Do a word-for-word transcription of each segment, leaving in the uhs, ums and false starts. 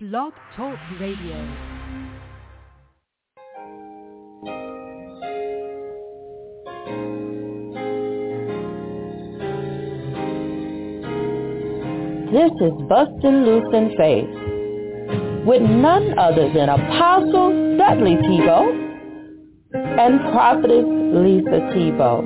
Blog Talk Radio. This is Bustin' Loose in Faith with none other than Apostle Dudley Thibeaux and Prophetess Lisa Thibeaux.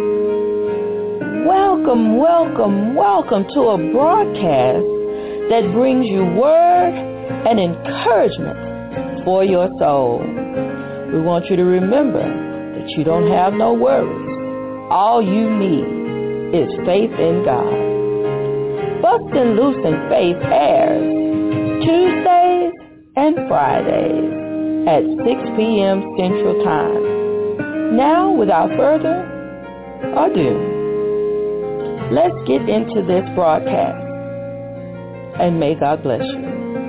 Welcome, welcome, welcome to a broadcast that brings you word and encouragement for your soul. We want you to remember that you don't have no worries. All you need is faith in God. Bustin' Loose in Faith airs Tuesdays and Fridays at six p.m. Central Time. Now, without further ado, let's get into this broadcast, and may God bless you.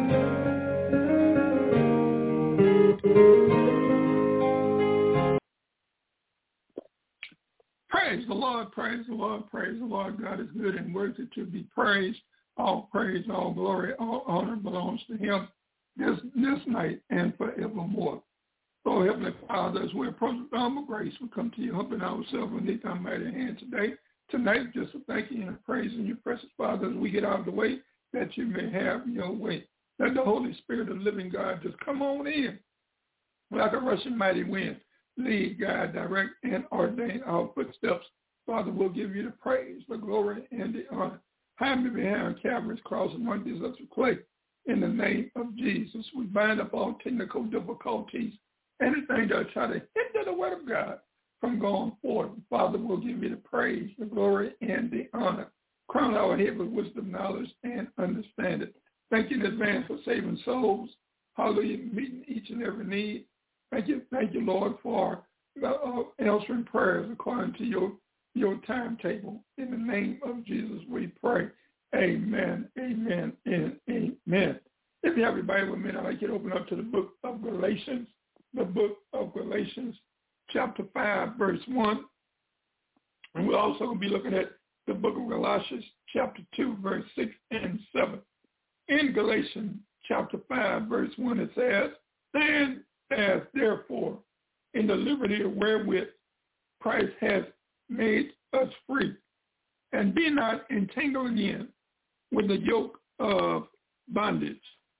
Praise the Lord, praise the Lord, praise the Lord. God is good and worthy to be praised. All praise, all glory, all honor belongs to him this this night and forevermore. So, Heavenly Father, as we approach the throne of grace, we come to you humbling ourselves beneath our mighty hand today. Tonight, just to thank you and praising you, precious Father, as we get out of the way, that you may have your way. Let the Holy Spirit of the living God just come on in like a rushing mighty wind. Lead, guide, direct, and ordain our footsteps. Father, we'll give you the praise, the glory, and the honor. Hide me behind Calvary's cross and one these up to clay. In the name of Jesus, we bind up all technical difficulties, anything that try to hinder the word of God from going forward. Father, we'll give you the praise, the glory, and the honor. Crown our head with wisdom, knowledge, and understanding. Thank you in advance for saving souls. Hallelujah, meeting each and every need. Thank you, thank you, Lord, for uh, answering prayers according to your, your timetable. In the name of Jesus, we pray. Amen, amen, and amen. If you have your Bible with me, I'd like you to open up to the book of Galatians, the book of Galatians, chapter five, verse one. And we're also going to be looking at the book of Galatians, chapter two, verse six and seven. In Galatians, chapter five, verse one, it says, "Stand as therefore in the liberty wherewith Christ has made us free, and be not entangled again with the yoke of bondage."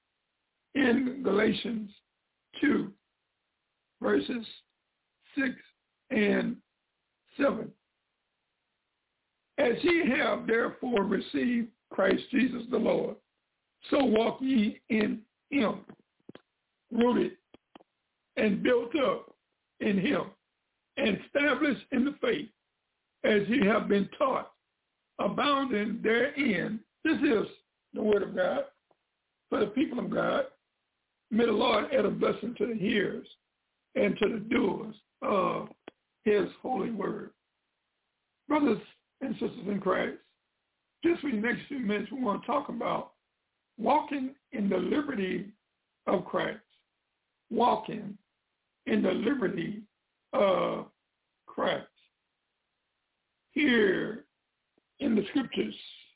In Galatians two, verses six and seven. "As ye have therefore received Christ Jesus the Lord, so walk ye in him, rooted and built up in him, and established in the faith, as ye have been taught, abounding therein." This is the word of God for the people of God. May the Lord add a blessing to the hearers and to the doers of his holy word. Brothers and sisters in Christ, just for the next few minutes, we want to talk about walking in the liberty of Christ. Walking in the liberty of Christ. Here in the scriptures,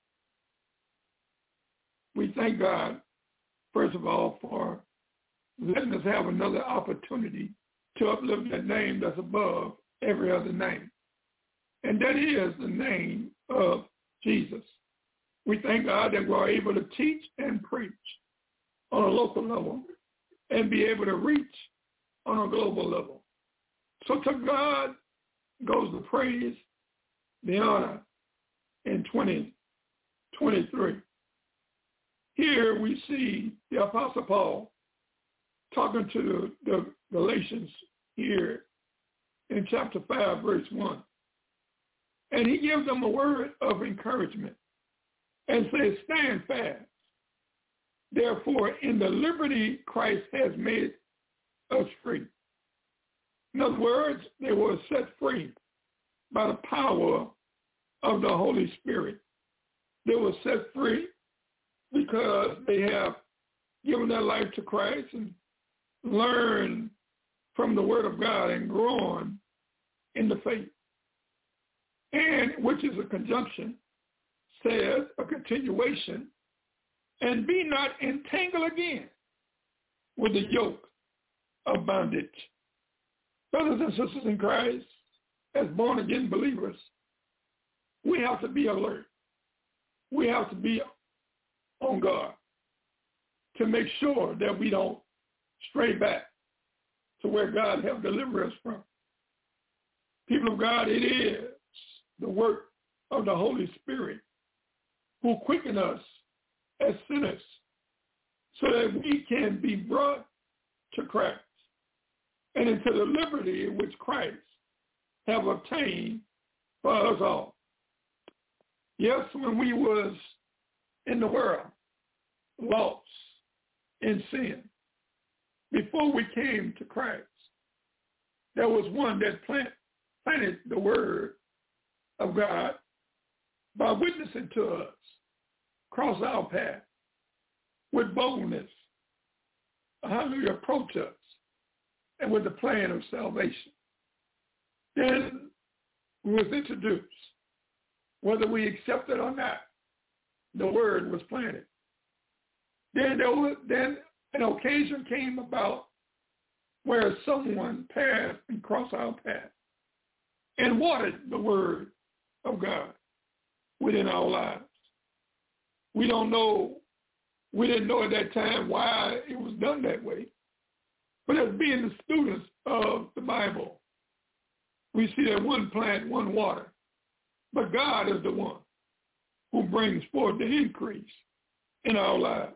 we thank God, first of all, for letting us have another opportunity to uplift that name that's above every other name. And that is the name of Jesus. We thank God that we're able to teach and preach on a local level and be able to reach on a global level. So to God goes the praise, the honor in twenty twenty-three. Here we see the Apostle Paul talking to the, the Galatians here in chapter five, verse one. And he gives them a word of encouragement and says, "Stand fast. Therefore, in the liberty Christ has made us free." In other words, they were set free by the power of the Holy Spirit. They were set free because they have given their life to Christ and learned from the Word of God and grown in the faith. And which is a conjunction, says a continuation, and be not entangled again with the yoke of bondage. Brothers and sisters in Christ, as born-again believers, we have to be alert. We have to be on guard to make sure that we don't stray back to where God has delivered us from. People of God, it is the work of the Holy Spirit who quicken us as sinners so that we can be brought to Christ and into the liberty which Christ have obtained for us all. Yes, when we was in the world, lost in sin, before we came to Christ, there was one that plant, planted the word of God by witnessing to us, cross our path with boldness, hallelujah, approach us, and with the plan of salvation. Then we was introduced, whether we accept it or not, the word was planted. Then there was, then an occasion came about where someone passed and crossed our path and watered the word of God within our lives. We don't know, we didn't know at that time why it was done that way. But as being the students of the Bible, we see that one plant, one water. But God is the one who brings forth the increase in our lives.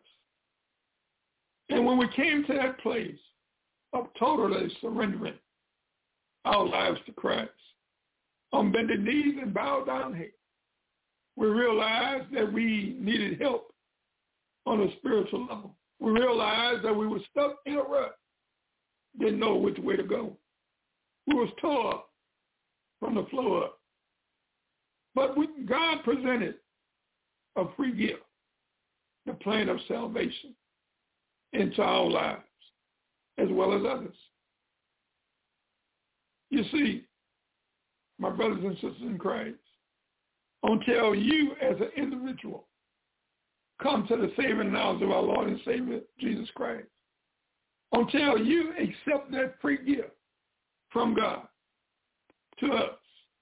And when we came to that place of totally surrendering our lives to Christ, on bended knees and bowed down head, we realized that we needed help on a spiritual level. We realized that we were stuck in a rut, didn't know which way to go. We was tore up from the flow up. But we, God presented a free gift, the plan of salvation, into our lives, as well as others. You see, my brothers and sisters in Christ, until you as an individual come to the saving knowledge of our Lord and Savior, Jesus Christ, until you accept that free gift from God to us,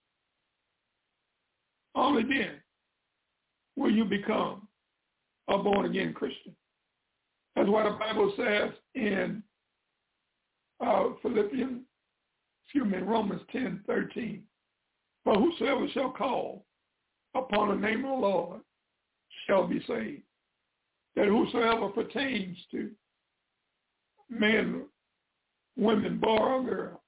only then will you become a born-again Christian. That's why the Bible says in uh, Philippians, excuse me, Romans ten thirteen, for whosoever shall call upon the name of the Lord shall be saved. That whosoever pertains to men, women, boy or girl,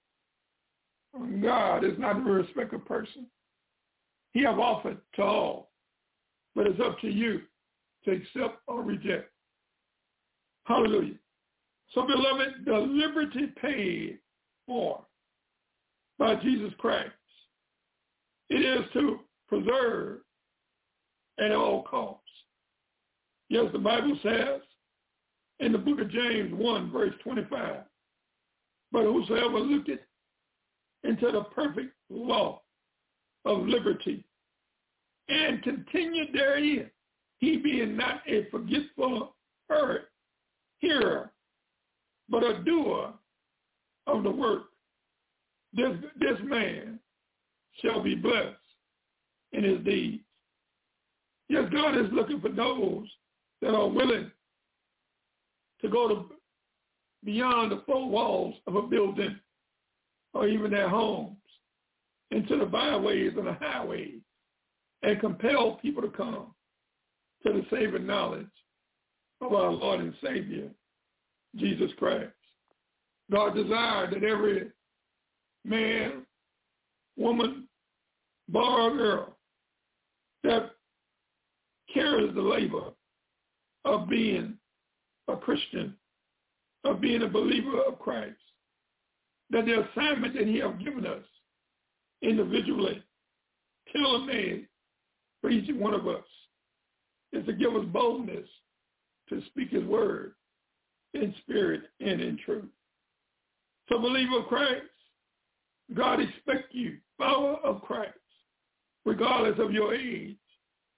God is not a respecter of person. He have offered to all, but it's up to you to accept or reject. Hallelujah. So, beloved, the liberty paid for by Jesus Christ, it is to preserve at all costs. Yes, the Bible says in the book of James one, verse twenty-five, but whosoever looketh into the perfect law of liberty and continue therein, he being not a forgetful hearer, hearer, but a doer of the work, this, this man shall be blessed in his deeds. Yes, God is looking for those that are willing to go to beyond the four walls of a building or even their homes, into the byways and the highways, and compel people to come to the saving knowledge of our Lord and Savior, Jesus Christ. God desired that every man, woman, boy or girl that carries the labor of being a Christian, of being a believer of Christ, that the assignment that he has given us individually, tailor-made for each one of us, is to give us boldness to speak his word in spirit and in truth. So, believer of Christ, God expects you, follower of Christ, regardless of your age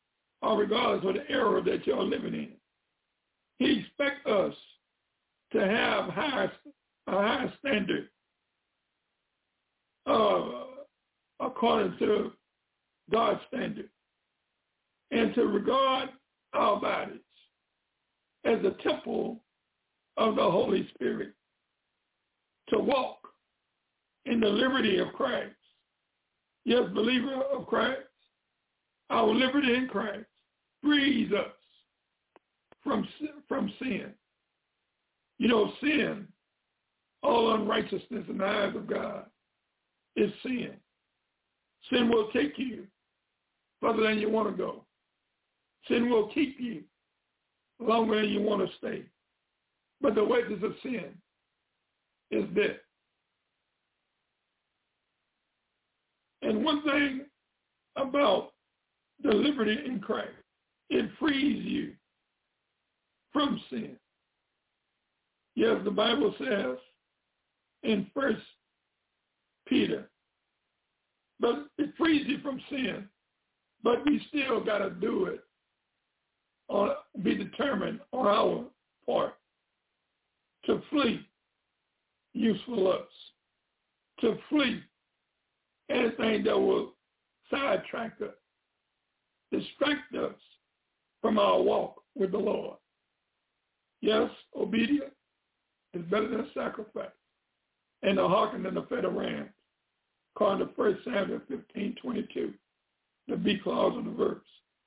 or regardless of the era that you're living in. He expects us to high, a high standard uh, according to God's standard, and to regard our bodies as a temple of the Holy Spirit, to walk in the liberty of Christ. Yes, believer of Christ, our liberty in Christ frees us from, from sin. You know, sin, all unrighteousness in the eyes of God, is sin. Sin will take you further than you want to go. Sin will keep you longer than you want to stay. But the wages of sin is death. And one thing about the liberty in Christ, it frees you from sin. Yes, the Bible says in First Peter, but it frees you from sin, but we still got to do it, or be determined on our part to flee useful lusts, to flee anything that will sidetrack us, distract us from our walk with the Lord. Yes, obedience is better than sacrifice, and the hearken than the fat of rams, according to First Samuel fifteen twenty-two, the B clause of the verse.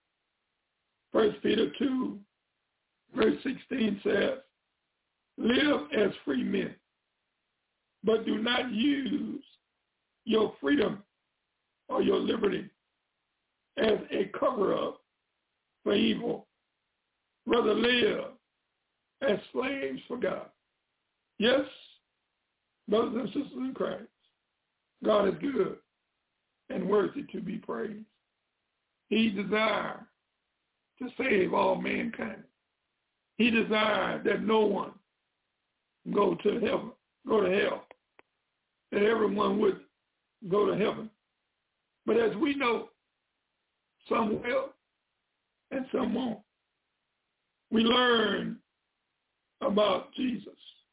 First Peter two, verse sixteen says, live as free men, but do not use your freedom or your liberty as a cover-up for evil. Rather live as slaves for God. Yes, brothers and sisters in Christ, God is good and worthy to be praised. He desires to save all mankind. He desires that no one go to heaven, go to hell, that everyone would go to heaven. But as we know, some will and some won't. We learn about Jesus,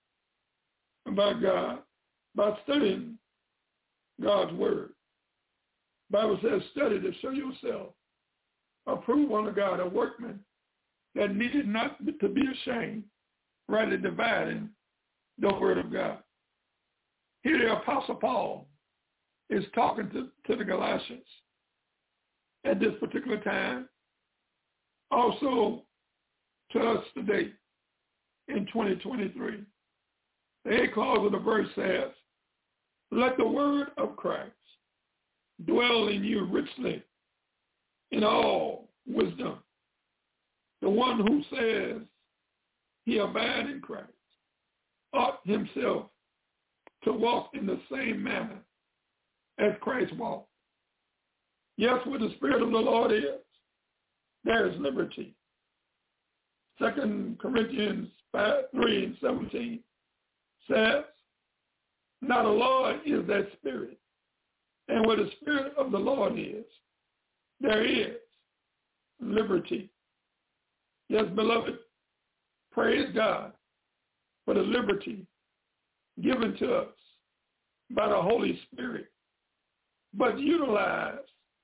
about God, by studying God's word. The Bible says, study to show yourself approved unto God, a workman that needed not to be ashamed, rightly dividing the word of God. Here the Apostle Paul is talking to, to the Galatians at this particular time, also to us today in twenty twenty-three. The eighth clause of the verse says, let the word of Christ dwell in you richly in all wisdom. The one who says he abide in Christ ought himself to walk in the same manner as Christ walked. Yes, where the Spirit of the Lord is, there is liberty. Second Corinthians five, three and seventeen says, now the Lord is that Spirit, and where the Spirit of the Lord is, there is liberty. Yes, beloved, praise God for the liberty given to us by the Holy Spirit. But utilize,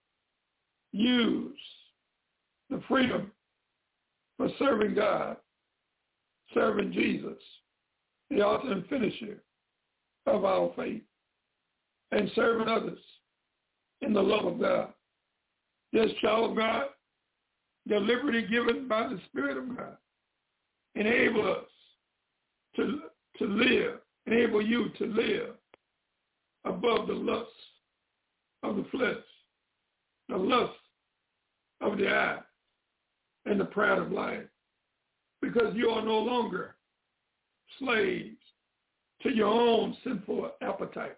use the freedom for serving God, serving Jesus, the author and finisher of our faith, and serving others in the love of God. Yes, child of God, the liberty given by the Spirit of God enable us to, to live, enable you to live above the lusts of the flesh, the lust of the eye, and the pride of life, because you are no longer slaves to your own sinful appetites.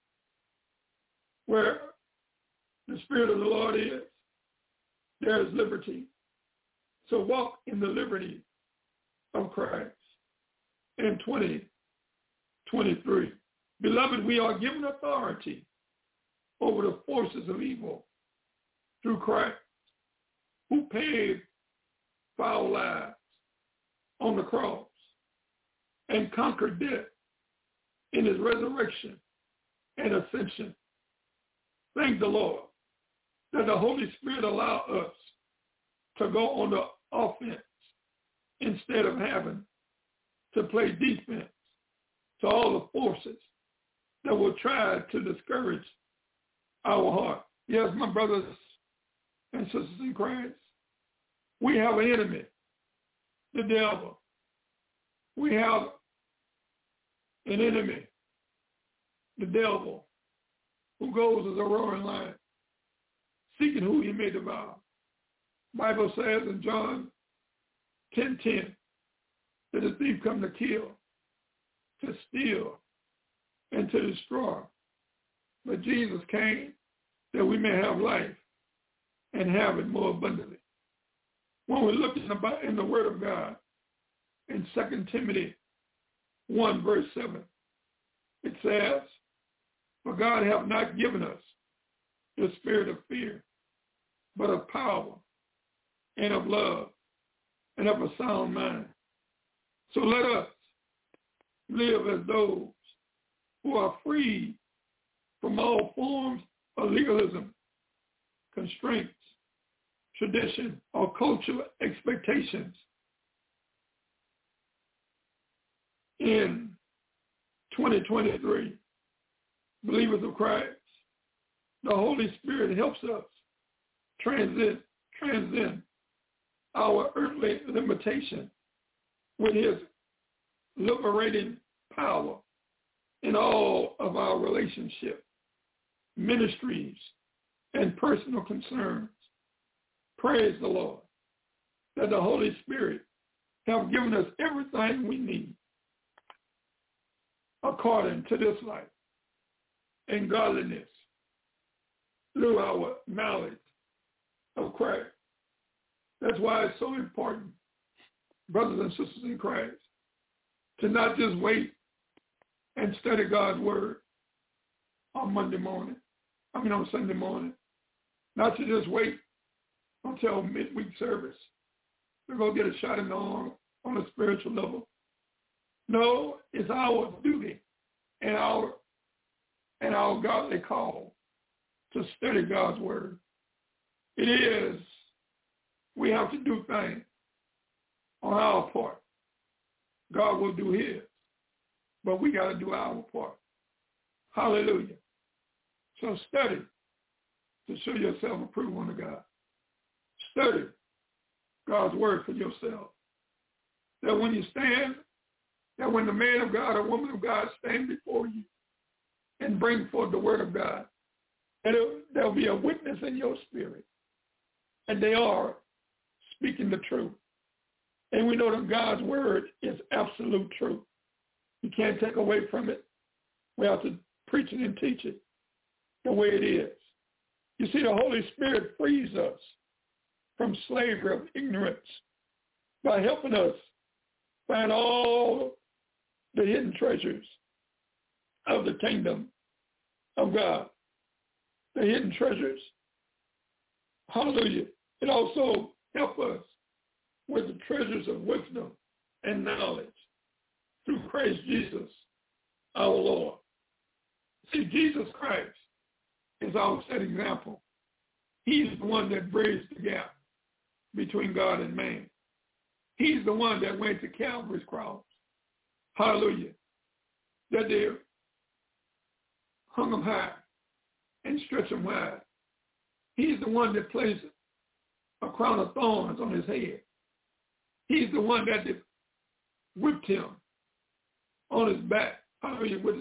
Where the Spirit of the Lord is, there is liberty. So walk in the liberty of Christ in twenty twenty-three. Beloved, we are given authority over the forces of evil through Christ, who paid for our lives on the cross and conquered death in his resurrection and ascension. Thank the Lord that the Holy Spirit allowed us to go on the offense instead of having to play defense to all the forces that will try to discourage our heart. Yes, my brothers and sisters in Christ, we have an enemy, the devil. We have an enemy, the devil, who goes as a roaring lion, seeking who he may devour. The Bible says in John ten ten that the thief come to kill, to steal, and to destroy. But Jesus came that we may have life and have it more abundantly. When we look in the, in the Word of God, in Second Timothy one, verse seven, it says, "For God hath not given us the spirit of fear, but of power and of love and of a sound mind." So let us live as those who are free from all forms of legalism, constraints, tradition, or cultural expectations. In twenty twenty-three, believers of Christ, the Holy Spirit helps us transcend, transcend our earthly limitation with his liberating power in all of our relationships, ministries, and personal concerns. Praise the Lord that the Holy Spirit have given us everything we need according to this life and godliness through our knowledge of Christ. That's why it's so important, brothers and sisters in Christ, to not just wait and study God's word on Monday morning, I mean on Sunday morning, not to just wait until midweek service to go get a shot in the arm on a spiritual level. No, it's our duty and our and our godly call to study God's word. It is, we have to do things on our part. God will do his, but we got to do our part. Hallelujah. So study to show yourself approved unto God. Study God's word for yourself. That when you stand, that when the man of God or woman of God stand before you and bring forth the word of God, that there will be a witness in your spirit. And they are speaking the truth. And we know that God's word is absolute truth. You can't take away from it. We have to preach it and teach it the way it is. You see, the Holy Spirit frees us from slavery of ignorance by helping us find all the hidden treasures of the kingdom of God. The hidden treasures. Hallelujah. It also helps us with the treasures of wisdom and knowledge through Christ Jesus, our Lord. See, Jesus Christ is our set example. He's the one that bridged the gap between God and man. He's the one that went to Calvary's cross. Hallelujah. That they hung him high and stretched him wide. He's the one that placed a crown of thorns on his head. He's the one that whipped him on his back, hallelujah, with,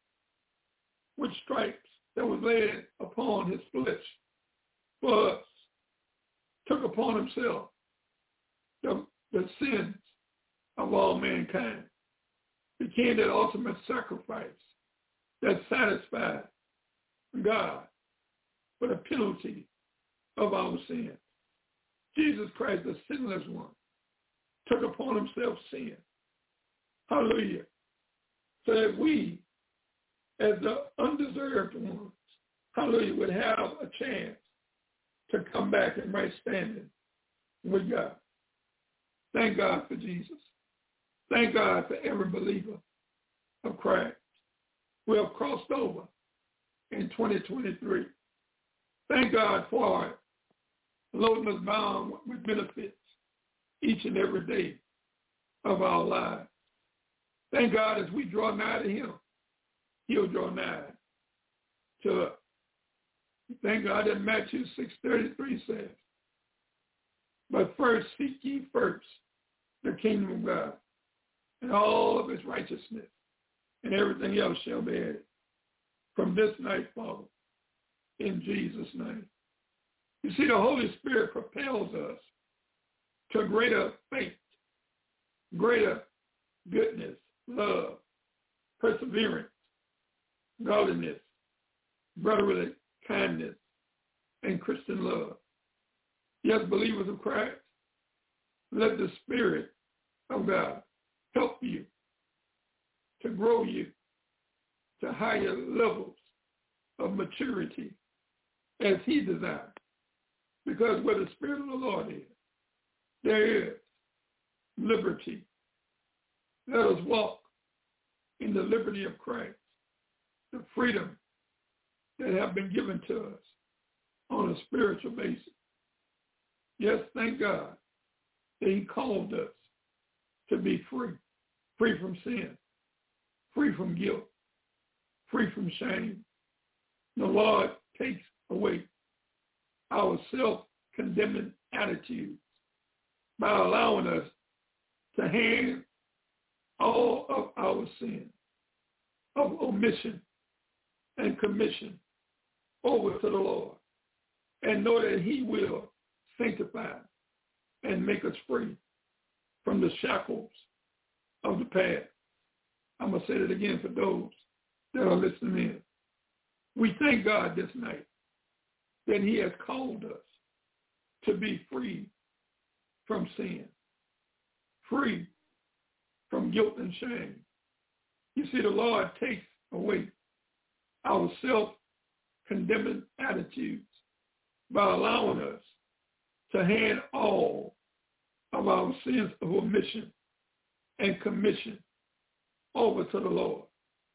with stripes that was laid upon his flesh for us, took upon himself the, the sins of all mankind, became that ultimate sacrifice that satisfied God for the penalty of our sins. Jesus Christ, the sinless one, took upon himself sin. Hallelujah. So that we, as the undeserved ones, hallelujah, would have a chance to come back in right standing with God. Thank God for Jesus. Thank God for every believer of Christ. We have crossed over in twenty twenty-three. Thank God for it, loading us bound with benefits each and every day of our lives. Thank God as we draw nigh to him, he'll draw nigh to us. Thank God that Matthew six thirty-three says, but first seek ye first the kingdom of God and all of his righteousness, and everything else shall be added from this night forward, in Jesus' name. You see, the Holy Spirit propels us to greater faith, greater goodness, love, perseverance, godliness, brotherly kindness, and Christian love. Yes, believers of Christ, let the Spirit of God help you to grow you to higher levels of maturity as he desires. Because where the Spirit of the Lord is, there is liberty. Let us walk in the liberty of Christ, the freedom that have been given to us on a spiritual basis. Yes, thank God that he called us to be free, free from sin, free from guilt, free from shame. The Lord takes away our self-condemning attitudes by allowing us to hand all of our sin of omission and commission over to the Lord, and know that he will sanctify and make us free from the shackles of the past. I'm going to say that again for those that are listening in. We thank God this night that he has called us to be free from sin, free from guilt and shame. You see, the Lord takes away our self-condemning attitudes by allowing us to hand all of our sins of omission and commission over to the Lord,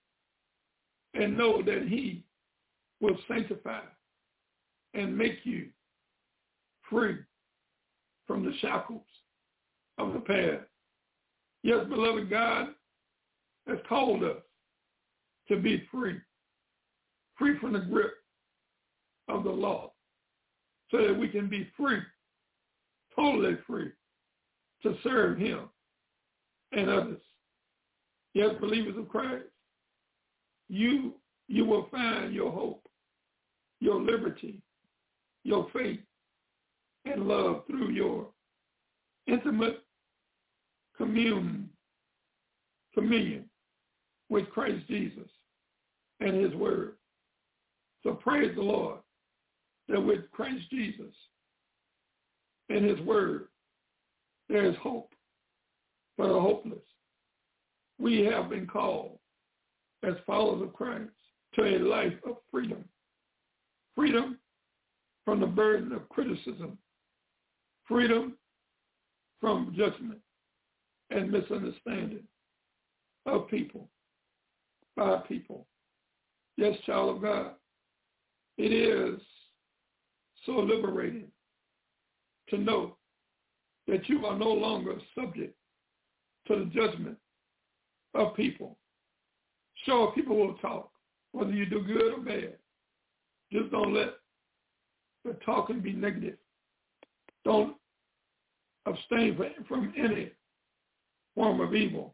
and know that he will sanctify and make you free from the shackles of the past. Yes, beloved, God has called us to be free, free from the grip of the law, so that we can be free, totally free, to serve him and others. Yes, believers of Christ, you, you will find your hope, your liberty, your faith, and love through your intimate commune, communion with Christ Jesus and his word. So praise the Lord that with Christ Jesus and his word, there is hope for the hopeless. We have been called as followers of Christ to a life of freedom. Freedom from the burden of criticism. Freedom from judgment and misunderstanding of people, by people. Yes, child of God, it is so liberating to know that you are no longer subject to the judgment of people. Sure, people will talk, whether you do good or bad. Just don't let the talking be negative. Don't abstain from any form of evil.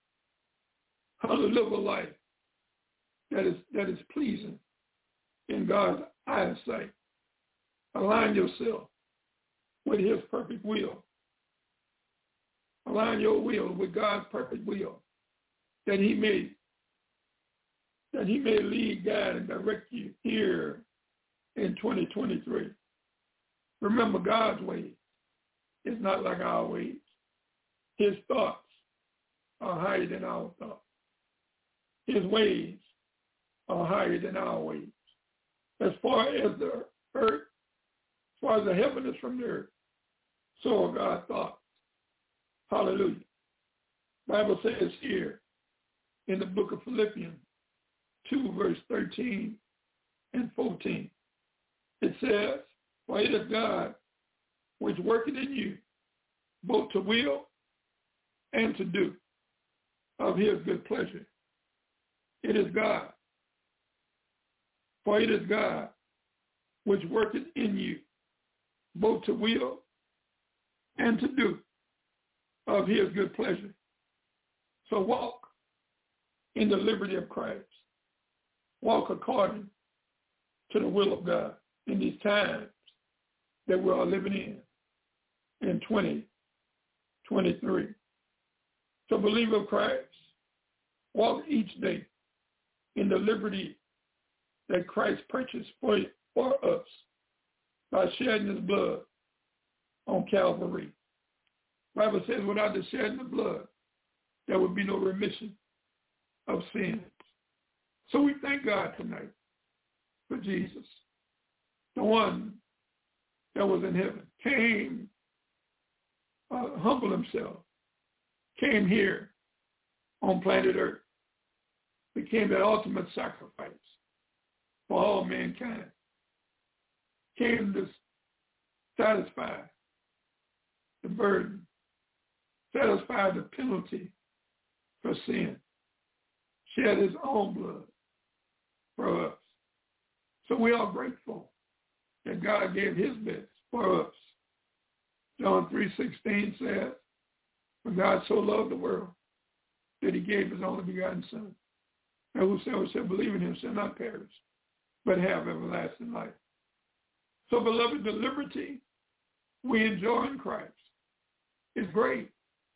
How to live a life that is that is pleasing in God's eyesight. Align yourself with his perfect will. Align your will with God's perfect will, that he may that he may lead, guide, and direct you here in twenty twenty-three. Remember, God's ways is not like our ways. His thoughts are higher than our thoughts. His ways are higher than our ways. As far as the earth, as far as the heaven is from the earth, so are God's thoughts. Hallelujah. Bible says here in the book of Philippians two, verse thirteen and fourteen, it says, for it is God which worketh in you, both to will and to do of his good pleasure. It is God. For it is God which worketh in you, both to will and to do of his good pleasure. So walk in the liberty of Christ. Walk according to the will of God in these times that we are living in, in twenty twenty-three. So believer of Christ, walk each day in the liberty that Christ purchased for, for us by shedding his blood on Calvary. The Bible says without the shedding of blood, there would be no remission of sins. So we thank God tonight for Jesus, the one that was in heaven, came, uh, humbled himself, came here on planet Earth, became that ultimate sacrifice for all mankind, came to satisfy the burden, satisfy the penalty for sin, shed his own blood for us. So we are grateful that God gave his best for us. John three sixteen says, for God so loved the world that he gave his only begotten Son, and whosoever shall believe in him shall not perish, but have everlasting life. So, beloved, the liberty we enjoy in Christ is great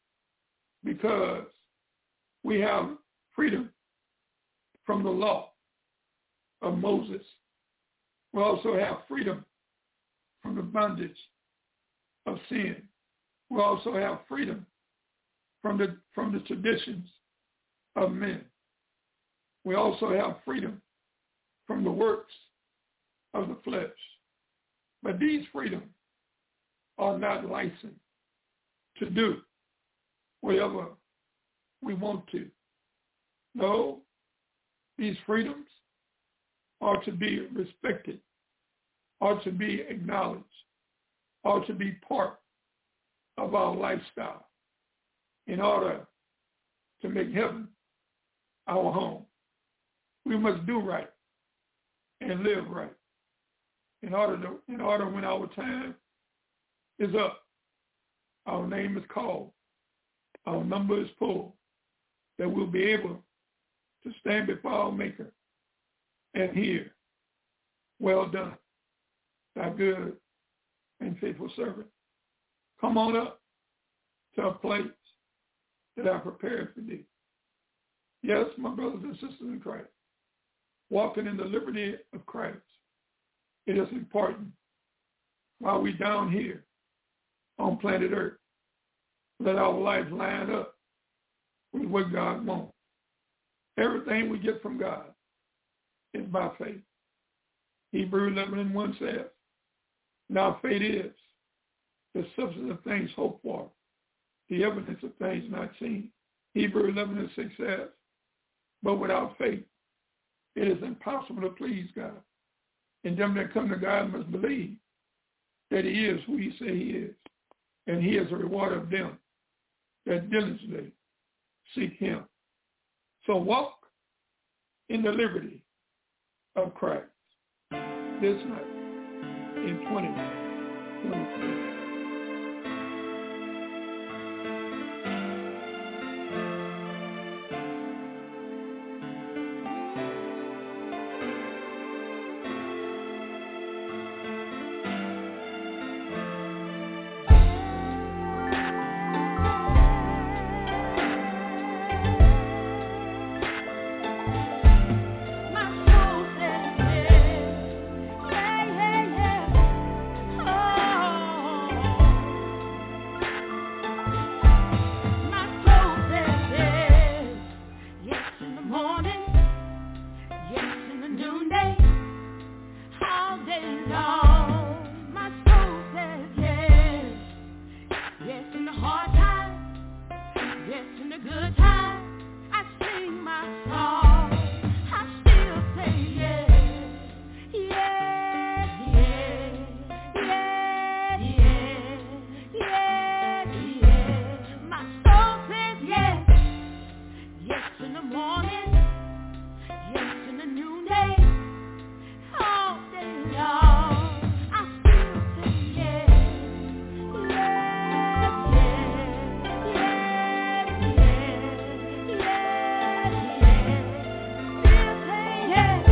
because we have freedom from the law of Moses. We also have freedom from the bondage of sin. We also have freedom from the from the traditions of men. We also have freedom from the works of the flesh. But these freedoms are not licensed to do whatever we want to. No, these freedoms are to be respected, are to be acknowledged, are to be part of our lifestyle in order to make heaven our home. We must do right and live right in order to, in order when our time is up, our name is called, our number is full, that we'll be able to stand before our Maker and hear, well done, thy good and faithful servant. Come on up to a place that I prepared for thee. Yes, my brothers and sisters in Christ, walking in the liberty of Christ, it is important while we're down here on planet Earth, let our life line up with what God wants. Everything we get from God is by faith. Hebrews eleven and one says, now faith is the substance of things hoped for, the evidence of things not seen. Hebrews eleven and six says, but without faith, it is impossible to please God. And them that come to God must believe that he is who he say he is, and he is a rewarder of them that diligently seek him. So walk in the liberty of Christ this night in twenty twenty-three. Oh in the morning, yes in the noonday, all day long. I still say yes, yes, yes, yes, yes, yes, still say yes,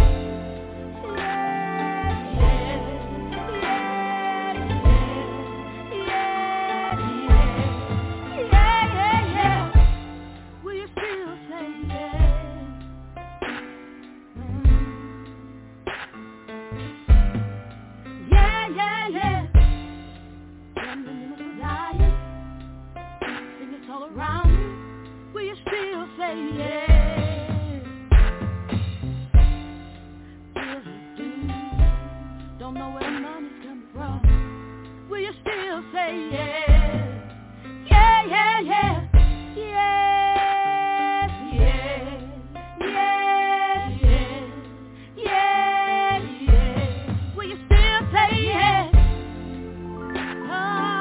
yes, yes, yes, yes, yes, yeah, yeah, yeah. Will you still say yes? Mm. Yeah, yeah, yeah. When the limits are dying, sickness all around you, will you still say yes? Bills are due, don't know where the money's coming from, will you still say yes? Yeah, yeah, yeah. Yes, yes, yes, yes, yes, yes. Will you still say yes? Oh,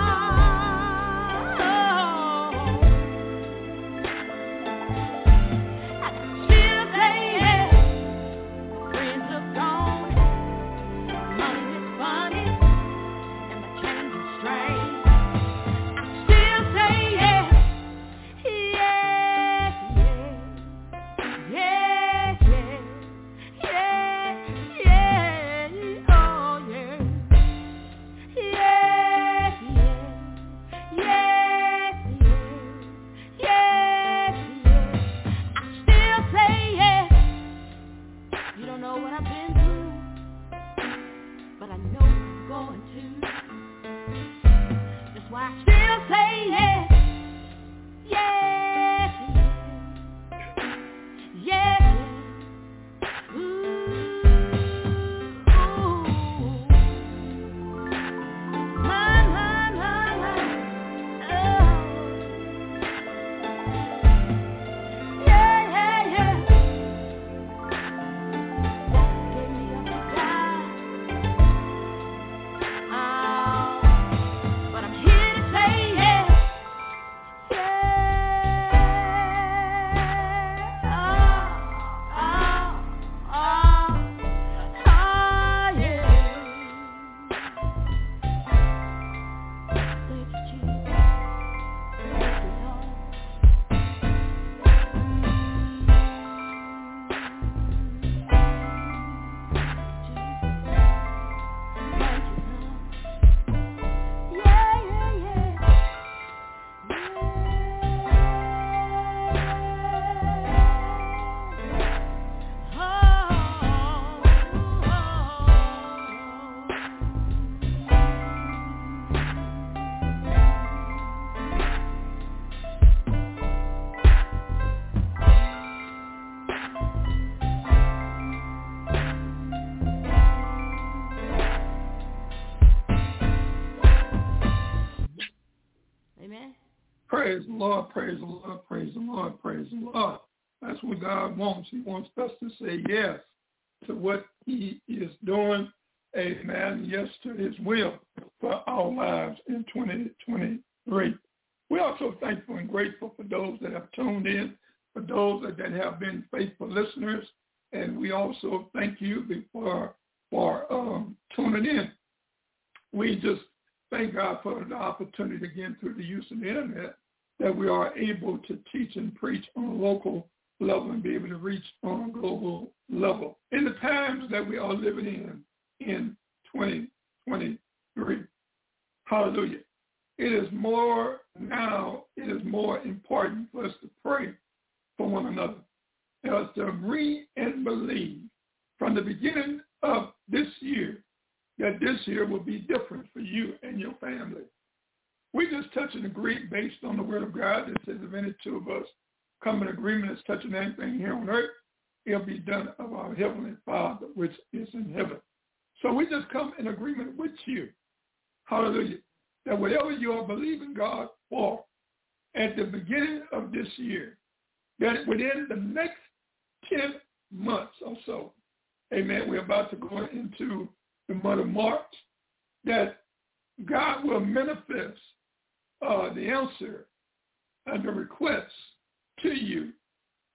I can still say yes. Friends are gone, money is funny, and my change is strange. I still say yes. Yes, yes, yes, yes, yes, oh yeah. Yes, yes, yes, yes, yes, I still say yes. You don't know what I've been through, but I know what I'm going to. That's why I still say yes. Yes, yes, ooh, ooh, my, my, my, my, oh, yeah, yeah, yeah, gave me up to die, oh, but I'm here to say yes. Amen. Praise the Lord, praise the Lord, praise the Lord, praise the Lord. That's what God wants. He wants us to say yes to what he is doing. Amen. Yes to his will for our lives in twenty twenty-three. We're also thankful and grateful for those that have tuned in, for those that have been faithful listeners. And we also thank you for, for um, tuning in. We just thank God for the opportunity again through the use of the internet that we are able to teach and preach on a local level and be able to reach on a global level. In the times that we are living in, in twenty twenty-three, hallelujah, it is more now, it is more important for us to pray for one another, as to agree and believe from the beginning of this year that this year will be different for you and your family. We just touch and agree based on the word of God that says if any two of us come in agreement as touching anything here on earth, it'll be done of our heavenly Father which is in heaven. So we just come in agreement with you, hallelujah, that whatever you are believing God for at the beginning of this year, that within the next ten months or so, amen, we're about to go into the month of March, that God will manifest uh, the answer and the request to you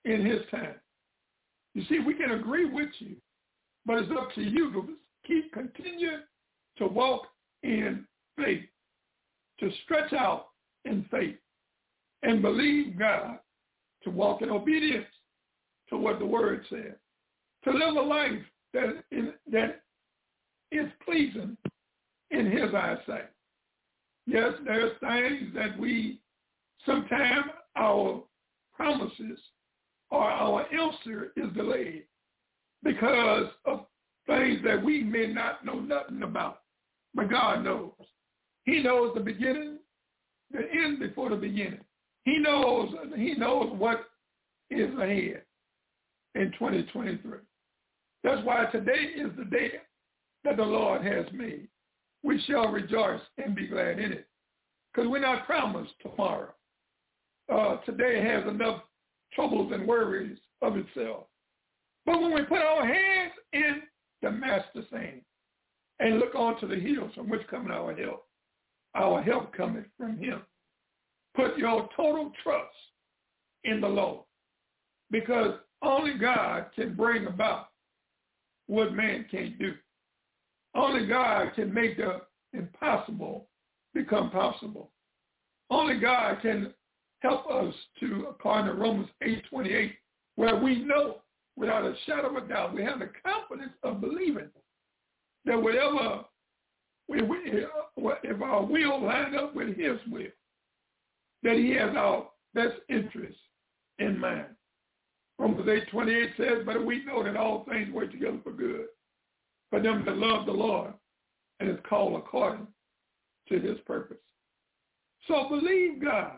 in his time. You see, we can agree with you, but it's up to you to keep continue to walk in faith, to stretch out in faith, and believe God, to walk in obedience to what the word says, to live a life that is, that is pleasing in his eyesight. Yes, there's things that we, sometimes our promises or our answer is delayed because of things that we may not know nothing about. But God knows. He knows the beginning, the end before the beginning. He knows, he knows what is ahead in twenty twenty-three. That's why today is the day that the Lord has made. We shall rejoice and be glad in it, because we're not promised tomorrow. Uh, today has enough troubles and worries of itself. But when we put our hands in the master's hand and look onto the hills from which cometh our help, our help cometh from him. Put your total trust in the Lord, because only God can bring about what man can't do. Only God can make the impossible become possible. Only God can help us to, according to Romans eight twenty-eight, where we know without a shadow of a doubt, we have the confidence of believing that whatever, we, we, if our will line up with his will, that he has our best interest in mind. Romans eight twenty-eight says, but we know that all things work together for good for them that love the Lord and is called according to his purpose. So believe God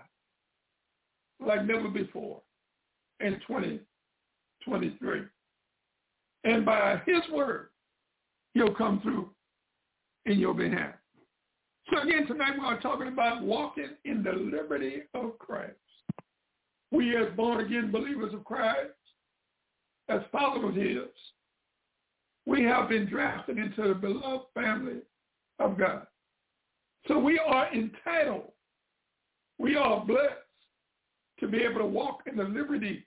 like never before in twenty twenty-three. And by his word, he'll come through in your behalf. So again, tonight we are talking about walking in the liberty of Christ. We as born-again believers of Christ, as followers of his, we have been drafted into the beloved family of God. So we are entitled, we are blessed to be able to walk in the liberty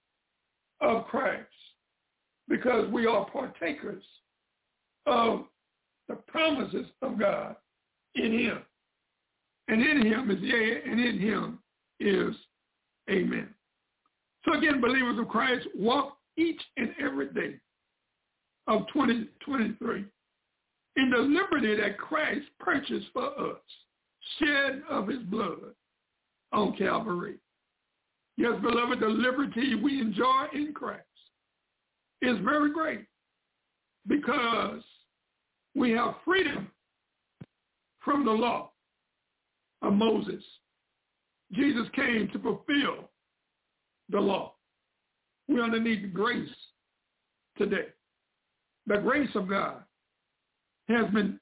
of Christ, because we are partakers of the promises of God in him. And in him is yea, and in him is amen. So again, believers of Christ, walk each and every day of twenty twenty-three in the liberty that Christ purchased for us, shed of his blood on Calvary. Yes, beloved, the liberty we enjoy in Christ is very great, because we have freedom from the law of Moses. Jesus came to fulfill the law. We underneath the grace today. The grace of God has been,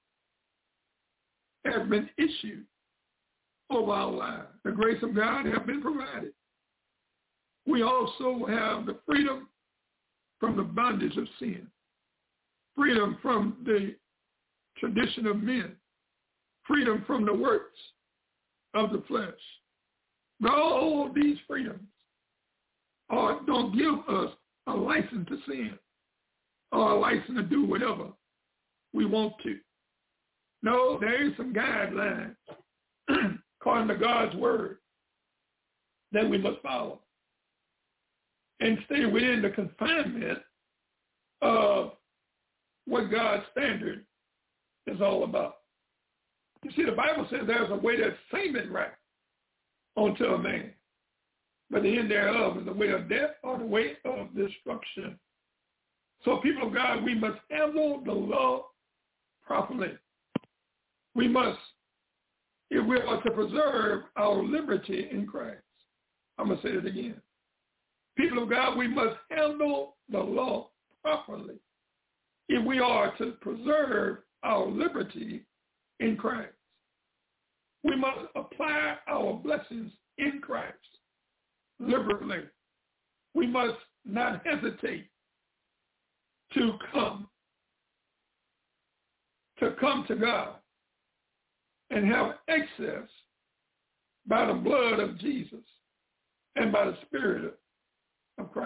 has been issued over our lives. The grace of God has been provided. We also have the freedom from the bondage of sin, freedom from the tradition of men, freedom from the works of the flesh. But all these freedoms are, don't give us a license to sin or a license to do whatever we want to. No, there is some guidelines according to God's word that we must follow and stay within the confinement of what God's standard is all about. You see, the Bible says there's a way that seemeth right unto a man, but the end thereof is the way of death or the way of destruction. So people of God, we must handle the law properly. We must, if we are to preserve our liberty in Christ. I'm going to say it again. People of God, we must handle the law properly if we are to preserve our liberty in Christ. We must apply our blessings in Christ liberally. We must not hesitate to come, to come to God and have access by the blood of Jesus and by the Spirit of Christ.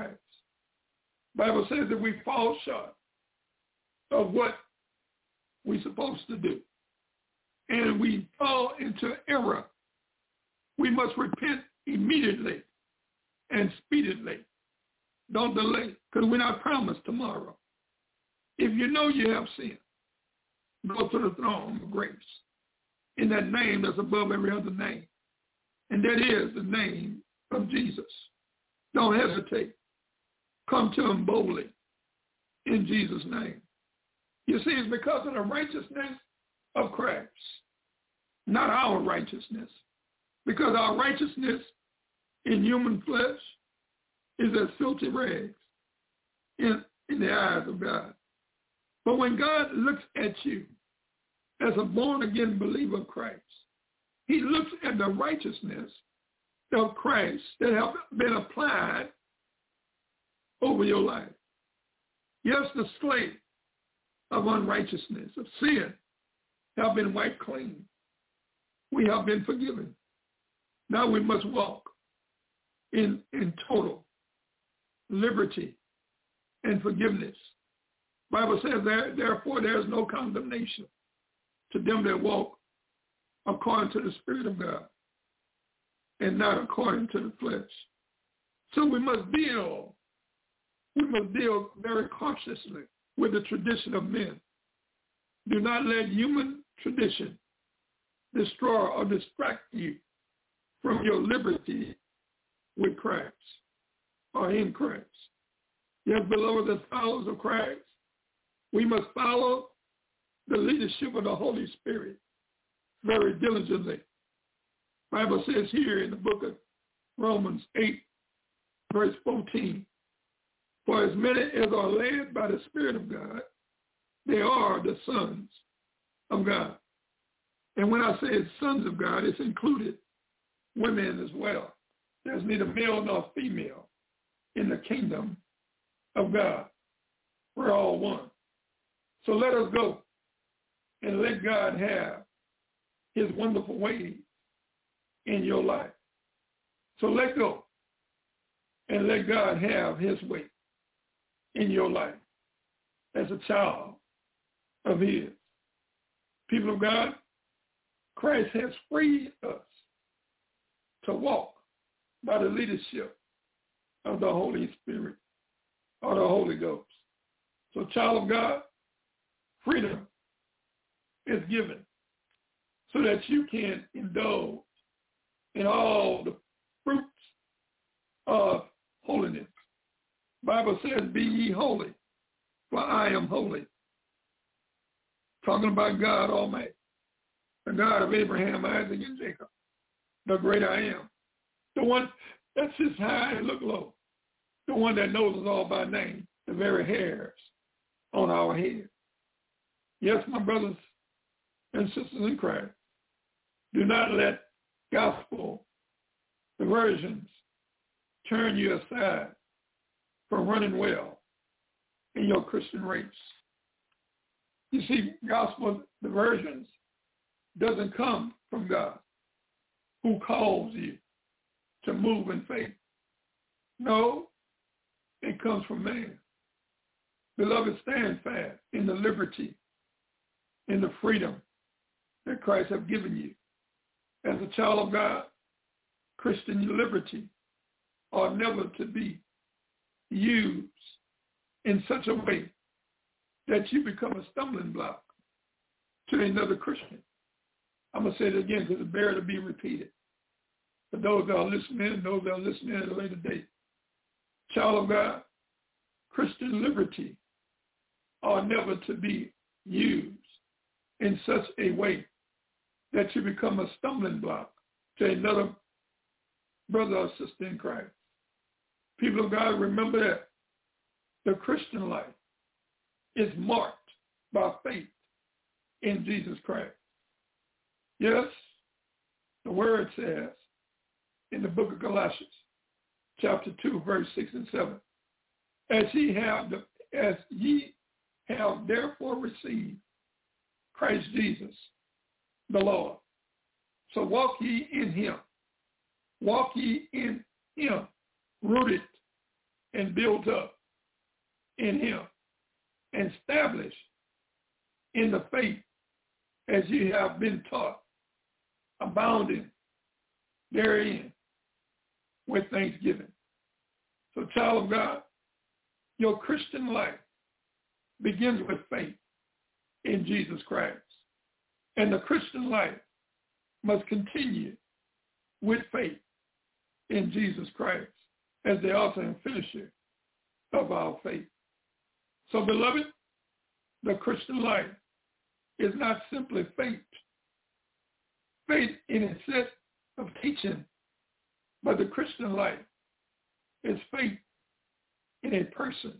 Bible says that we fall short of what we're supposed to do. And we fall into error. We must repent immediately and speedily. Don't delay, because we're not promised tomorrow. If you know you have sinned, go to the throne of grace in that name that's above every other name. And that is the name of Jesus. Don't hesitate. Come to him boldly in Jesus' name. You see, it's because of the righteousness of Christ, not our righteousness. Because our righteousness in human flesh is as filthy rags in, in the eyes of God. But when God looks at you as a born-again believer of Christ, he looks at the righteousness of Christ that have been applied over your life. Yes, the slate of unrighteousness, of sin, have been wiped clean. We have been forgiven. Now we must walk in, in total liberty and forgiveness. The Bible says, there, therefore, there is no condemnation to them that walk according to the Spirit of God and not according to the flesh. So we must deal, we must deal very cautiously with the tradition of men. Do not let human tradition destroy or distract you from your liberty with Christ or in Christ. Yes, beloved, as followers of Christ, we must follow the leadership of the Holy Spirit very diligently. The Bible says here in the book of Romans eight, verse fourteen, for as many as are led by the Spirit of God, they are the sons of God. And when I say sons of God, it's included women as well. There's neither male nor female in the kingdom of God. We're all one. So let us go and let God have his wonderful ways in your life. So let go and let God have his way in your life as a child of his. People of God, Christ has freed us to walk by the leadership of the Holy Spirit or the Holy Ghost. So, child of God, freedom is given so that you can indulge in all the fruits of holiness. The Bible says, be ye holy, for I am holy. Talking about God Almighty, the God of Abraham, Isaac, and Jacob, the great I am. The one that sits high and look low. The one that knows us all by name, the very hairs on our head. Yes, my brothers and sisters in Christ, do not let gospel diversions turn you aside from running well in your Christian race. You see, gospel diversions doesn't come from God, who calls you to move in faith. No, it comes from man. Beloved, stand fast in the liberty, in the freedom that Christ has given you. As a child of God, Christian liberty are never to be used in such a way that you become a stumbling block to another Christian. I'm going to say it again because it's better to be repeated. For those that are listening and those that are listening at a later date. Child of God, Christian liberty are never to be used in such a way that you become a stumbling block to another brother or sister in Christ. People of God, remember that the Christian life is marked by faith in Jesus Christ. Yes, the word says in the book of Galatians, chapter two, verse six and seven, as ye have the, as ye have therefore received Christ Jesus, the Lord. So walk ye in him. Walk ye in him, rooted and built up in him, and establish in the faith as ye have been taught, abounding therein with thanksgiving. So, child of God, your Christian life begins with faith in Jesus Christ. And the Christian life must continue with faith in Jesus Christ as the author and finisher of our faith. So, beloved, the Christian life is not simply faith, faith in a set of teaching, but the Christian life is faith in a person.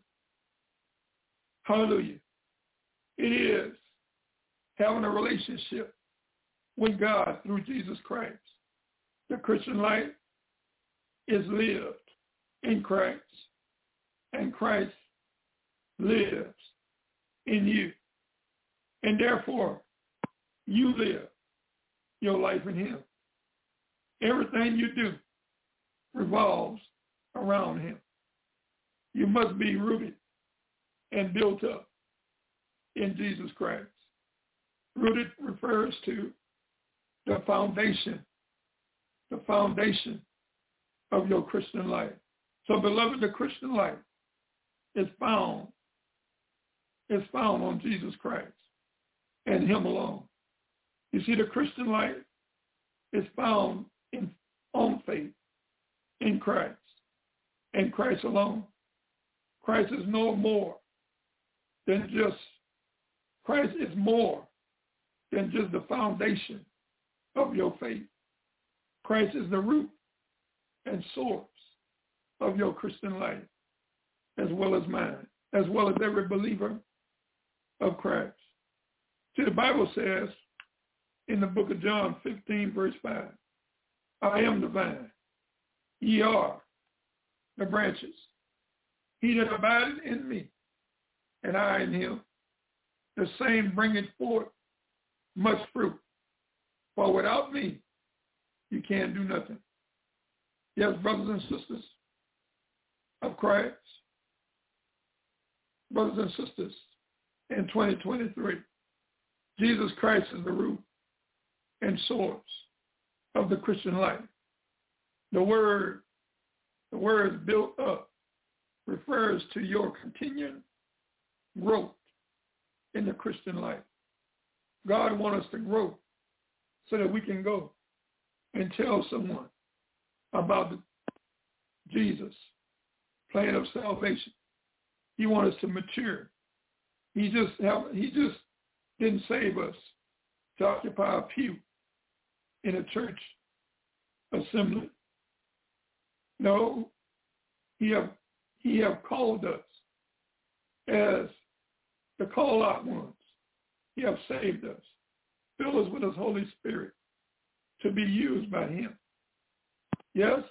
Hallelujah. It is having a relationship with God through Jesus Christ. The Christian life is lived in Christ, and Christ lives in you. And therefore, you live your life in him. Everything you do revolves around him. You must be rooted and built up in Jesus Christ. Rooted refers to the foundation, the foundation of your Christian life. So, beloved, the Christian life is found, is found on Jesus Christ and him alone. You see, the Christian life is found in on faith in Christ and Christ alone. Christ is no more than just, Christ is more than just the foundation of your faith. Christ is the root and source of your Christian life, as well as mine, as well as every believer of Christ. See, the Bible says in the book of John fifteen, verse five, I am the vine, ye are the branches. He that abideth in me, and I in him, the same bringeth forth much fruit. For without me, you can't do nothing. Yes, brothers and sisters of Christ, brothers and sisters, in twenty twenty-three, Jesus Christ is the root and source of the Christian life. The word, the word built up refers to your continuing growth in the Christian life. God wants us to grow so that we can go and tell someone about the Jesus plan of salvation. He wants us to mature. He just have, he just didn't save us to occupy a pew in a church assembly. No, he have he have called us as the call out ones. He have saved us, filled us with his Holy Spirit to be used by him. Yes,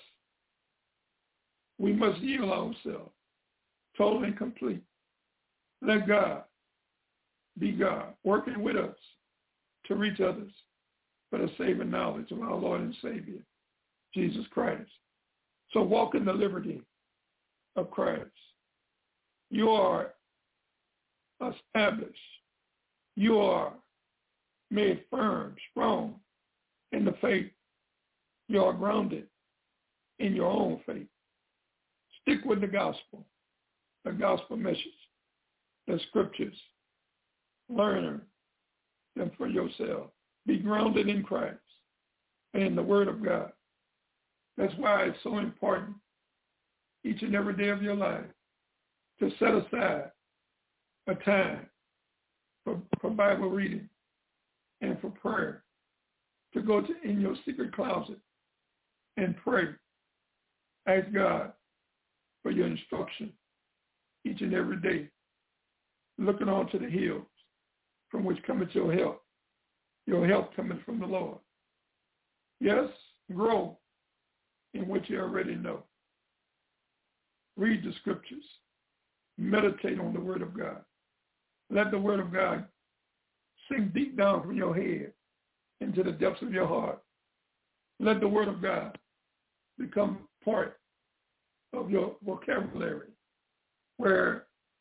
we must yield ourselves total and complete. Let God be God, working with us to reach others for the saving knowledge of our Lord and Savior, Jesus Christ. So walk in the liberty of Christ. You are established. You are made firm, strong in the faith. You are grounded in your own faith. Stick with the gospel, the gospel message, the scriptures. Learn them for yourself. Be grounded in Christ and in the Word of God. That's why it's so important each and every day of your life to set aside a time for, for Bible reading and for prayer, to go to in your secret closet and pray. Ask God for your instruction each and every day, looking on to the hills from which cometh your help. Your help cometh from the Lord. Yes, grow in what you already know. Read the scriptures. Meditate on the Word of God. Let the Word of God sink deep down from your head into the depths of your heart. Let the Word of God become part of your vocabulary, where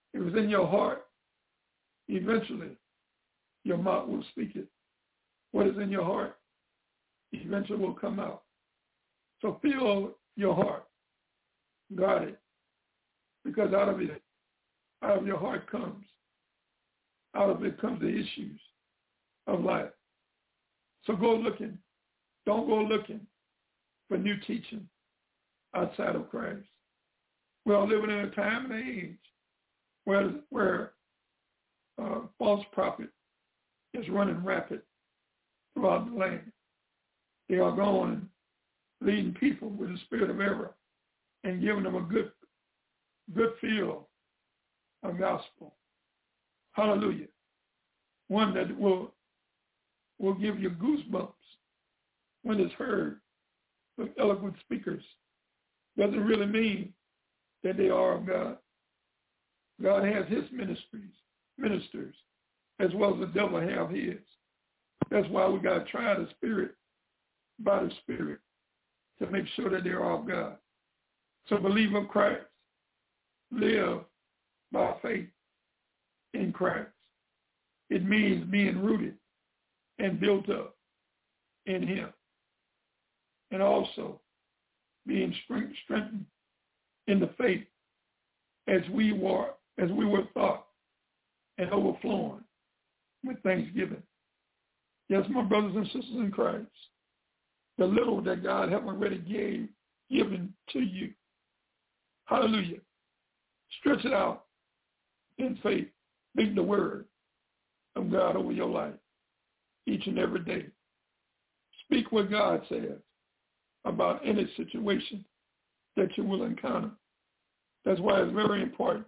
If it's in your heart, eventually your mouth will speak it. What is in your heart eventually will come out. So fill your heart. Guard it. Because out of it, out of your heart comes, out of it comes the issues of life. So go looking. Don't go looking for new teaching outside of Christ. We are living in a time and age where, where uh, false prophet is running rapid throughout the land. They are going leading people with the spirit of error and giving them a good, good feel of gospel. Hallelujah. One that will, will give you goosebumps when it's heard with eloquent speakers. Doesn't really mean that they are of God. God has his ministries, ministers, as well as the devil have his. That's why we got to try the spirit by the spirit to make sure that they are of God. So believe in Christ. Live by faith in Christ. It means being rooted and built up in him. And also being strengthened in the faith as we were, as we were taught and overflowing with thanksgiving. Yes, my brothers and sisters in Christ, the little that God have already gave, given to you. Hallelujah. Stretch it out in faith. Speak the word of God over your life each and every day. Speak what God says about any situation that you will encounter. That's why it's very important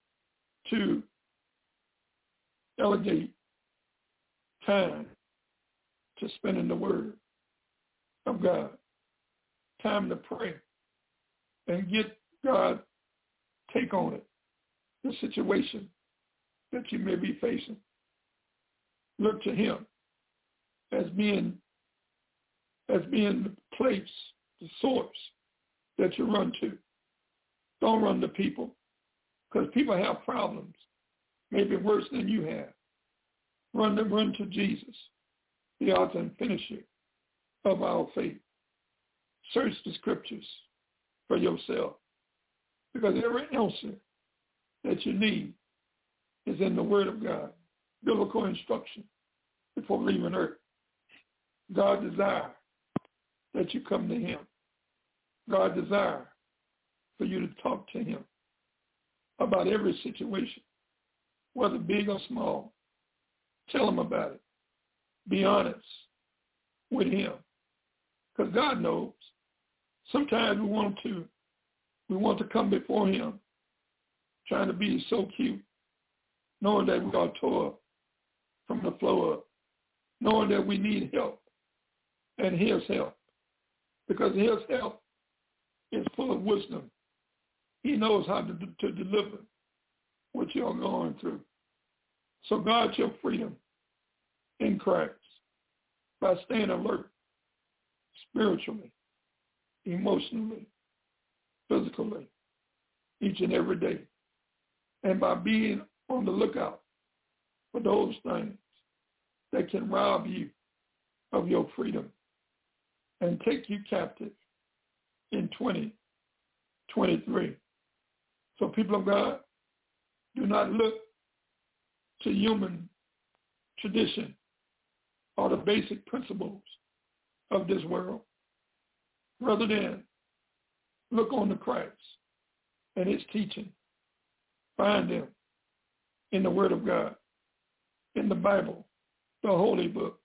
to delegate time to spend in the word of God. Time to pray and get God take on it, the situation that you may be facing. Look to him as being as being the place, the source that you run to. Don't run to people, because people have problems, maybe worse than you have. Run to, run to Jesus, the author and finisher of our faith. Search the scriptures for yourself, because every answer that you need is in the Word of God, biblical instruction before leaving earth. God desires that you come to him. God desires for you to talk to him about every situation, whether big or small. Tell him about it. Be honest with him, because God knows. Sometimes we want to we want to come before him trying to be so cute, knowing that we are tore from the floor up, knowing that we need help and his help, because his help is full of wisdom. He knows how to, to deliver what you're going through. So guard your freedom in Christ by staying alert spiritually, emotionally, physically, each and every day, and by being on the lookout for those things that can rob you of your freedom and take you captive in twenty twenty-three. So people of God, do not look to human tradition or the basic principles of this world. Rather than look on to Christ and his teaching. Find him in the Word of God, in the Bible, the Holy Book.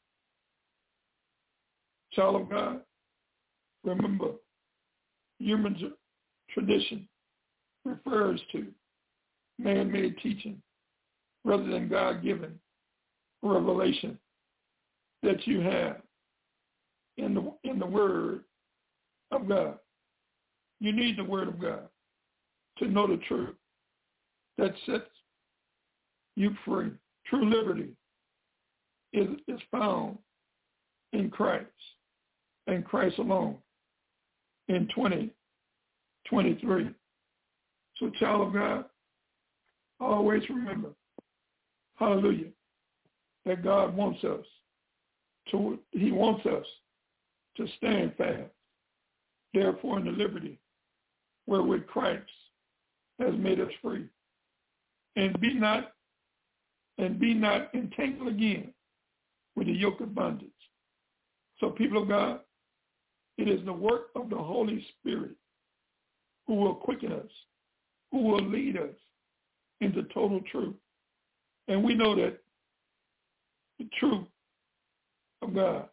Child of God, remember, human tradition refers to man-made teaching rather than God-given revelation that you have in the in the Word of God. You need the Word of God to know the truth that sets you free. True liberty is, is found in Christ and Christ alone in twenty twenty-three. So, child of God, always remember, hallelujah, that God wants us to, he wants us to stand fast. Therefore, in the liberty wherewith Christ has made us free, and be not and be not entangled again with the yoke of bondage. So, people of God, it is the work of the Holy Spirit who will quicken us, who will lead us into total truth. And we know that the truth of God,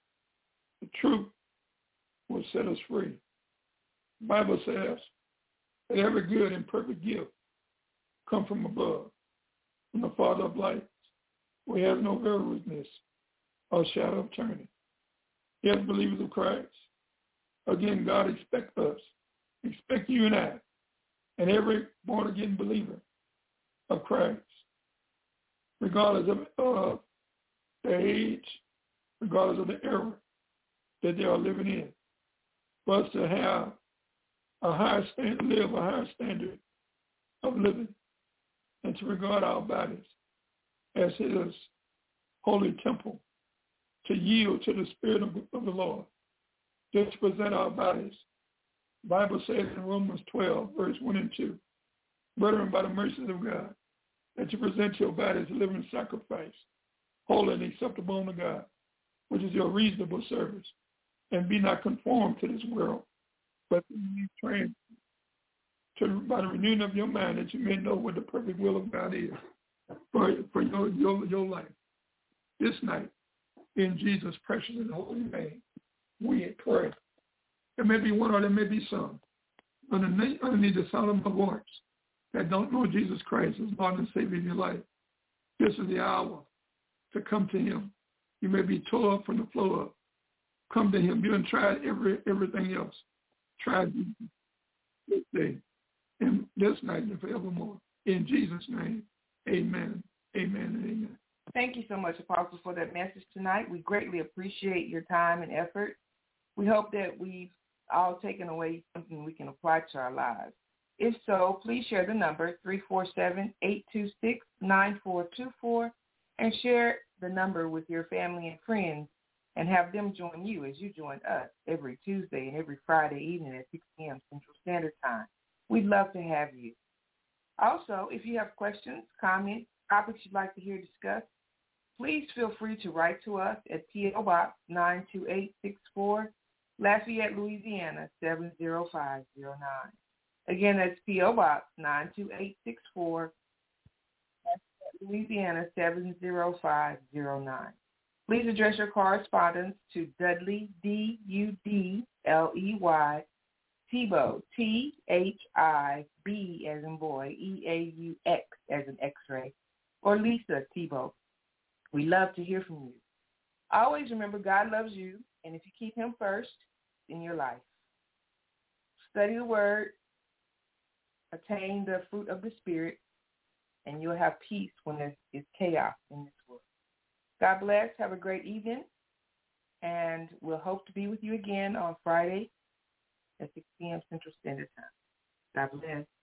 the truth will set us free. The Bible says that every good and perfect gift come from above, from the Father of lights, who has no variableness or shadow of turning. Yes, believers of Christ, again, God expects us, expects you and I, and every born-again believer of Christ, regardless of uh, their age, regardless of the era that they are living in, for us to have a higher standard, live a higher standard of living, and to regard our bodies as his holy temple, to yield to the Spirit of, of the Lord, just to present our bodies. The Bible says in Romans twelve, verse one and two, brethren, by the mercies of God, that you present your body as a living sacrifice, holy and acceptable unto God, which is your reasonable service. And be not conformed to this world, but be trained to, by the renewing of your mind, that you may know what the perfect will of God is for, for your, your, your life. This night, in Jesus' precious and holy name, we pray. There may be one or there may be some underneath, underneath the sound of my voice that don't know Jesus Christ as Lord and Savior in your life. This is the hour to come to him. You may be tore up from the floor up. Come to him. You done tried every, everything else. Try this day and this night and forevermore. In Jesus' name, amen, amen, and amen. Thank you so much, Apostle, for that message tonight. We greatly appreciate your time and effort. We hope that we've all taken away something we can apply to our lives. If so, please share the number three four seven, eight two six, nine four two four and share the number with your family and friends and have them join you as you join us every Tuesday and every Friday evening at six p.m. Central Standard Time. We'd love to have you. Also, if you have questions, comments, topics you'd like to hear discussed, please feel free to write to us at P O Box nine two eight six four, Lafayette, Louisiana seven zero five zero nine. Again, that's P O Box nine two eight six four, Lafayette, Louisiana seven zero five zero nine. Please address your correspondence to Dudley, D U D L E Y, Thibault, T H I B as in boy, E A U X as in X-ray, or Lisa Thibault. We love to hear from you. Always remember God loves you, and if you keep him first in your life, study the word, attain the fruit of the Spirit, and you'll have peace when there is chaos in this world. God bless. Have a great evening, and we'll hope to be with you again on Friday at six p.m. Central Standard Time. God bless.